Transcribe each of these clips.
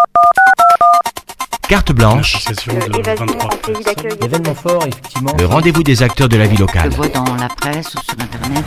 Carte blanche, Événement fort, effectivement. le rendez-vous des acteurs de la vie locale. Je vois dans la presse ou sur internet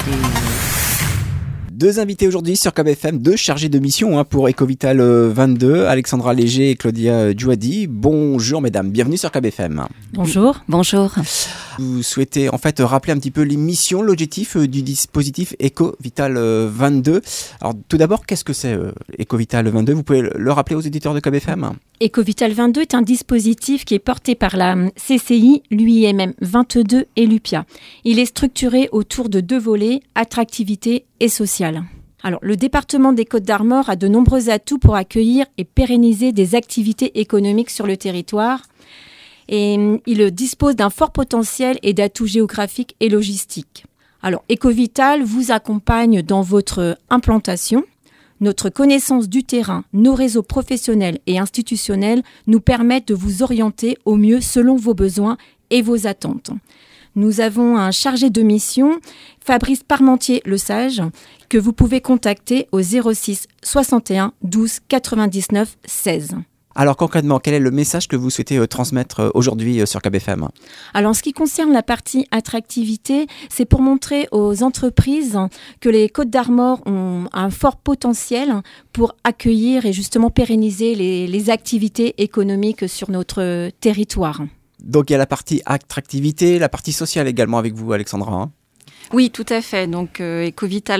Deux invités aujourd'hui sur KBFM, deux chargés de mission pour Ecovital 22, Alexandra Léger et Claudia Giuadi. Bonjour mesdames, bienvenue sur KBFM. Bonjour. Bonjour. Vous souhaitez en fait rappeler un petit peu les missions, l'objectif du dispositif Ecovital 22. Alors tout d'abord, qu'est-ce que c'est Ecovital 22 ? Vous pouvez le rappeler aux éditeurs de KBFM ? Ecovital 22 est un dispositif qui est porté par la CCI, l'UIMM 22 et l'UPIA. Il est structuré autour de deux volets, attractivité et social. Alors, le département des Côtes-d'Armor a de nombreux atouts pour accueillir et pérenniser des activités économiques sur le territoire. Et il dispose d'un fort potentiel et d'atouts géographiques et logistiques. Alors, Ecovital vous accompagne dans votre implantation. Notre connaissance du terrain, nos réseaux professionnels et institutionnels nous permettent de vous orienter au mieux selon vos besoins et vos attentes. Nous avons un chargé de mission, Fabrice Parmentier-Le Sage, que vous pouvez contacter au 06 61 12 99 16. Alors concrètement, quel est le message que vous souhaitez transmettre aujourd'hui sur KBFM ? Alors en ce qui concerne la partie attractivité, c'est pour montrer aux entreprises que les Côtes-d'Armor ont un fort potentiel pour accueillir et justement pérenniser les activités économiques sur notre territoire. Donc il y a la partie attractivité, la partie sociale également avec vous Alexandra. Oui, tout à fait. Donc, Ecovital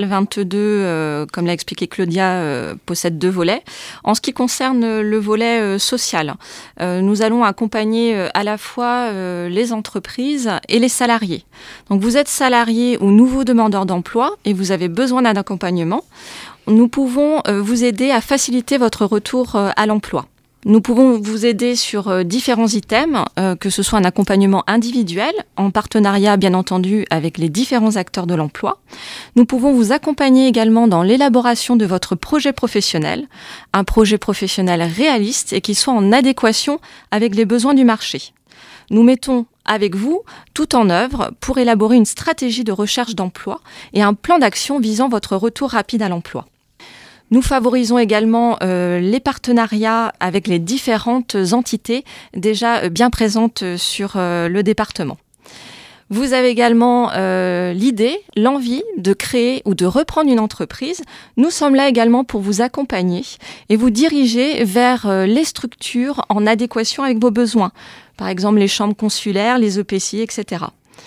22, comme l'a expliqué Claudia, possède deux volets. En ce qui concerne le volet social, nous allons accompagner à la fois les entreprises et les salariés. Donc, vous êtes salarié ou nouveau demandeur d'emploi et vous avez besoin d'un accompagnement. Nous pouvons vous aider à faciliter votre retour à l'emploi. Nous pouvons vous aider sur différents items, que ce soit un accompagnement individuel, en partenariat bien entendu avec les différents acteurs de l'emploi. Nous pouvons vous accompagner également dans l'élaboration de votre projet professionnel, un projet professionnel réaliste et qui soit en adéquation avec les besoins du marché. Nous mettons avec vous tout en œuvre pour élaborer une stratégie de recherche d'emploi et un plan d'action visant votre retour rapide à l'emploi. Nous favorisons également les partenariats avec les différentes entités déjà bien présentes sur le département. Vous avez également l'idée, l'envie de créer ou de reprendre une entreprise. Nous sommes là également pour vous accompagner et vous diriger vers les structures en adéquation avec vos besoins. Par exemple, les chambres consulaires, les EPCI, etc.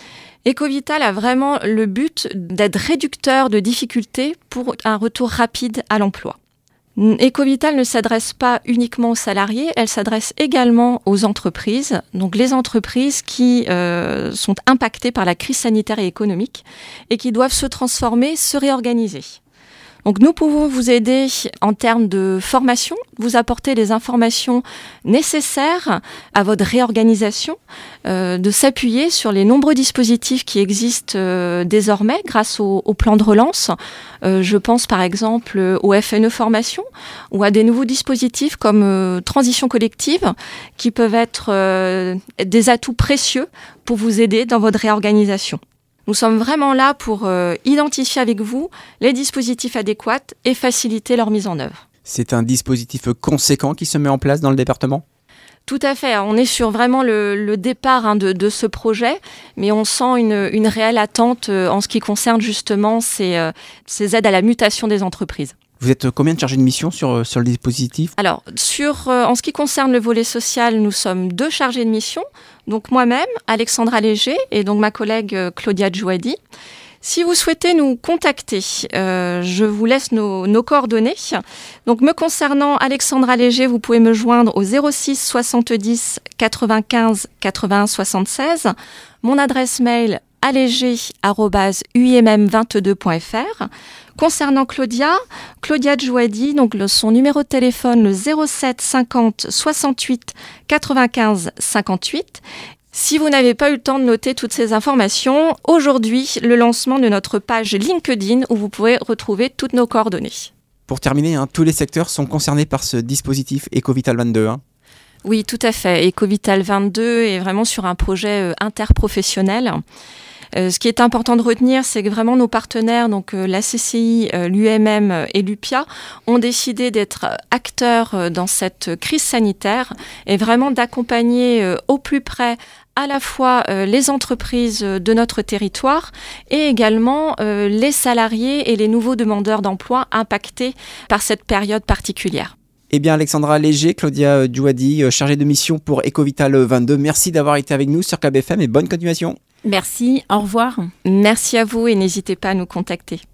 Ecovital a vraiment le but d'être réducteur de difficultés pour un retour rapide à l'emploi. Ecovital ne s'adresse pas uniquement aux salariés, elle s'adresse également aux entreprises, donc les entreprises qui sont impactées par la crise sanitaire et économique et qui doivent se transformer, se réorganiser. Donc nous pouvons vous aider en termes de formation, vous apporter les informations nécessaires à votre réorganisation, de s'appuyer sur les nombreux dispositifs qui existent désormais grâce au plan de relance. Je pense par exemple au FNE Formation ou à des nouveaux dispositifs comme Transition collective qui peuvent être des atouts précieux pour vous aider dans votre réorganisation. Nous sommes vraiment là pour identifier avec vous les dispositifs adéquats et faciliter leur mise en œuvre. C'est un dispositif conséquent qui se met en place dans le département ? Tout à fait. On est sur vraiment le départ de ce projet, mais on sent une réelle attente en ce qui concerne justement ces aides à la mutation des entreprises. Vous êtes combien de chargés de mission sur le dispositif ? Alors, en ce qui concerne le volet social, nous sommes 2 chargés de mission. Donc moi-même, Alexandra Léger, et donc ma collègue Claudia Giuadi. Si vous souhaitez nous contacter, je vous laisse nos coordonnées. Donc me concernant, Alexandra Léger, vous pouvez me joindre au 06 70 95 81 76. Mon adresse mail alléger@uimm22.fr. Concernant Claudia Giuadi, donc son numéro de téléphone, le 07 50 68 95 58. Si vous n'avez pas eu le temps de noter toutes ces informations, aujourd'hui, le lancement de notre page LinkedIn où vous pouvez retrouver toutes nos coordonnées. Pour terminer, tous les secteurs sont concernés par ce dispositif Ecovital 22. Oui, tout à fait. Ecovital 22 est vraiment sur un projet interprofessionnel. Ce qui est important de retenir, c'est que vraiment nos partenaires, donc la CCI, l'UMM et l'UPIA, ont décidé d'être acteurs dans cette crise sanitaire et vraiment d'accompagner au plus près à la fois les entreprises de notre territoire et également les salariés et les nouveaux demandeurs d'emploi impactés par cette période particulière. Eh bien, Alexandra Léger, Claudia Djouadi, chargée de mission pour Ecovital 22, merci d'avoir été avec nous sur KBFM et bonne continuation. Merci, au revoir. Merci à vous et n'hésitez pas à nous contacter.